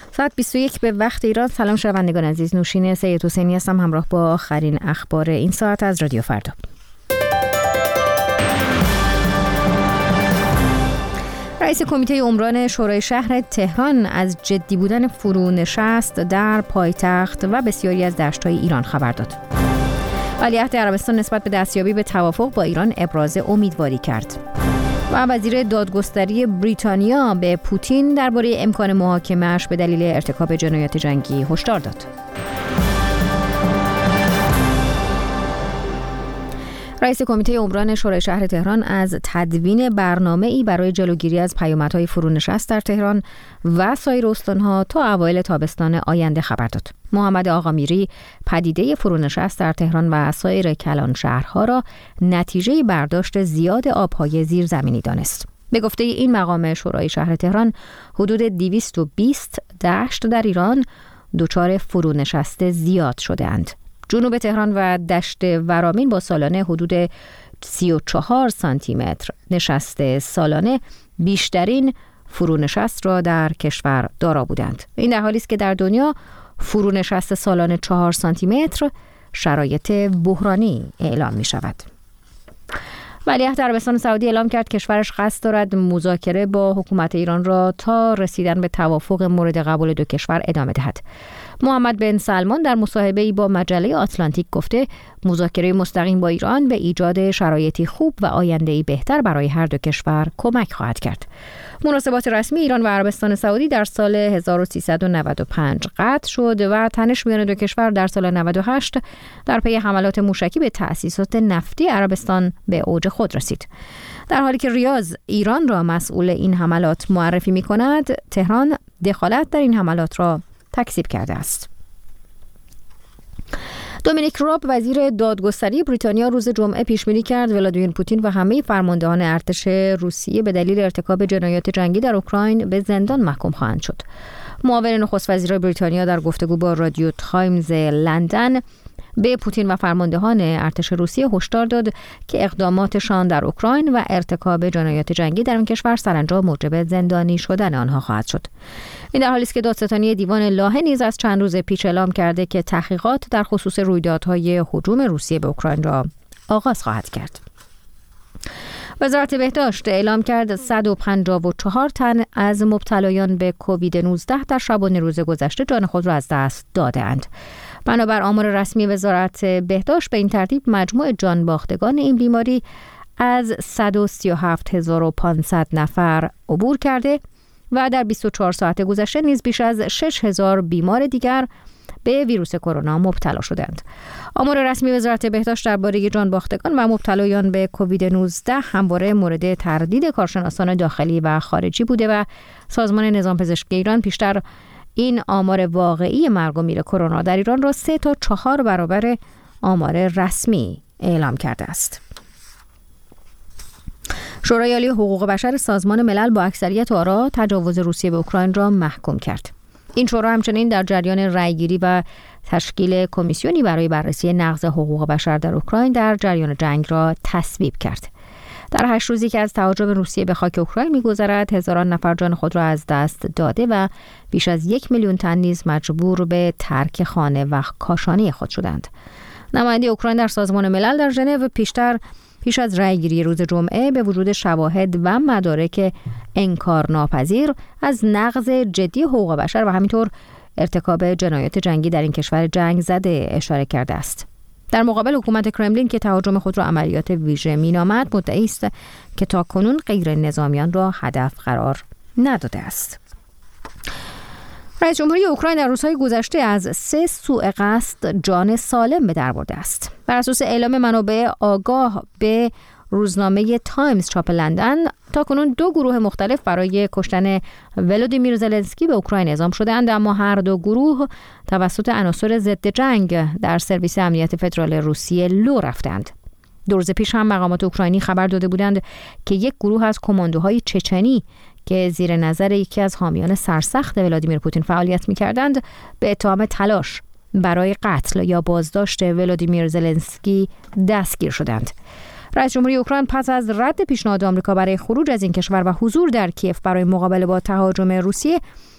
ساعت 21 به وقت ایران. سلام شنوندگان عزیز، نوشین سید حسینی هستم همراه با آخرین اخبار این ساعت از رادیو فردا. رئیس کمیته عمران شورای شهر تهران از جدی بودن فرونشست در پایتخت و بسیاری از دشت‌های ایران خبر داد. ولیعهد عربستان نسبت به دستیابی به توافق با ایران ابراز امیدواری کرد. و وزیر دادگستری بریتانیا به پوتین درباره امکان محاکمه‌اش به دلیل ارتکاب جنایات جنگی هشدار داد. رئیس کمیته عمران شورای شهر تهران از تدوین برنامه‌ای برای جلوگیری از پیامدهای فرونشست در تهران و سایر استان‌ها تا اوایل تابستان آینده خبر داد. محمد آقامیری پدیده فرونشست در تهران و سایر کلان شهرها را نتیجه برداشت زیاد آب‌های زیرزمینی دانست. به گفته این مقام شورای شهر تهران، حدود 220 دشت در ایران دچار فرونشست زیاد شده‌اند. جنوب تهران و دشت ورامین با سالانه حدود 34 سانتی متر نشست سالانه بیشترین فرونشست را در کشور دارا بودند. این در حالی است که در دنیا فرونشست سالانه 4 سانتی متر شرایط بحرانی اعلام می شود. ولیعهد عربستان سعودی اعلام کرد کشورش قصد دارد مذاکره با حکومت ایران را تا رسیدن به توافق مورد قبول دو کشور ادامه دهد. محمد بن سلمان در مصاحبه‌ای با مجله آتلانتیک گفته مذاکره مستقیم با ایران به ایجاد شرایطی خوب و آینده‌ای بهتر برای هر دو کشور کمک خواهد کرد. مناسبات رسمی ایران و عربستان سعودی در سال 1395 قطع شد و تنش میان دو کشور در سال 98 در پی حملات موشکی به تأسیسات نفتی عربستان به اوج خود رسید. در حالی که ریاض ایران را مسئول این حملات معرفی می‌کند، تهران دخالت در این حملات را تکذیب کرده است. دومینیک راب وزیر دادگستری بریتانیا روز جمعه پیش‌بینی کرد ولادیمیر پوتین و همه فرماندهان ارتش روسیه به دلیل ارتکاب جنایات جنگی در اوکراین به زندان محکوم خواهند شد. معاون نخست وزیر بریتانیا در گفتگو با رادیو تایمز لندن به پوتین و فرماندهان ارتش روسیه هشدار داد که اقداماتشان در اوکراین و ارتکاب جنایات جنگی در این کشور سرانجام موجب زندانی شدن آنها خواهد شد. این در حالی است که دادستانی دیوان لاهه نیز از چند روز پیش اعلام کرده که تحقیقات در خصوص رویدادهای هجوم روسیه به اوکراین را آغاز خواهد کرد. وزارت بهداشت اعلام کرد 154 تن از مبتلایان به کووید 19 در شبانه روز گذشته جان خود را از دست دادند. بنابر آمار رسمی وزارت بهداشت به این ترتیب مجموع جان باختگان این بیماری از 137,500 نفر عبور کرده و در 24 ساعت گذشته نیز بیش از 6,000 بیمار دیگر به ویروس کرونا مبتلا شدند. آمار رسمی وزارت بهداشت درباره جان باختگان و مبتلایان به کووید 19 همواره مورد تردید کارشناسان داخلی و خارجی بوده و سازمان نظام پزشکی ایران پیشتر این آمار واقعی مرگ و میر کرونا در ایران را 3 تا 4 برابر آمار رسمی اعلام کرده است. شورای عالی حقوق بشر سازمان ملل با اکثریت آرا تجاوز روسیه به اوکراین را محکوم کرد. این شورا همچنین در جریان رأیگیری و تشکیل کمیسیونی برای بررسی نقض حقوق بشر در اوکراین در جریان جنگ را تصویب کرد. در 8 روزی که از تهاجم روسیه به خاک اوکراین می‌گذرد، هزاران نفر جان خود را از دست داده و بیش از 1 میلیون تن نیز مجبور به ترک خانه و کاشانه خود شدند. نماینده اوکراین در سازمان ملل در ژنو پیش از رأیگیری روز جمعه به وجود شواهد و مدارک انکارناپذیر از نقض جدی حقوق بشر و همینطور ارتکاب جنایات جنگی در این کشور جنگ زده اشاره کرده است. در مقابل حکومت کرملین که تهاجم خود را عملیات ویژه مینامد، مدعی است که تاکنون غیر نظامیان را هدف قرار نداده است. رئیس جمهوری اوکراین در روزهای گذشته از 3 سوء قصد جان سالم به در برده است. بر اساس اعلام منابع آگاه به روزنامه تایمز چاپ لندن، تاکنون 2 گروه مختلف برای کشتن ولادیمیر زلنسکی به اوکراین اعزام شده‌اند، اما هر 2 گروه توسط عناصر ضد جنگ در سرویس امنیت فدرال روسیه لو رفتند. 2 روز پیش هم مقامات اوکراینی خبر داده بودند که یک گروه از کماندوهای چچنی که زیر نظر یکی از حامیان سرسخت ولادیمیر پوتین فعالیت می‌کردند به اتهام تلاش برای قتل یا بازداشت ولادیمیر زلنسکی دستگیر شدند. رئیس جمهوری اوکراین پس از رد پیشنهاد آمریکا برای خروج از این کشور و حضور در کیف برای مقابله با تهاجم روسیه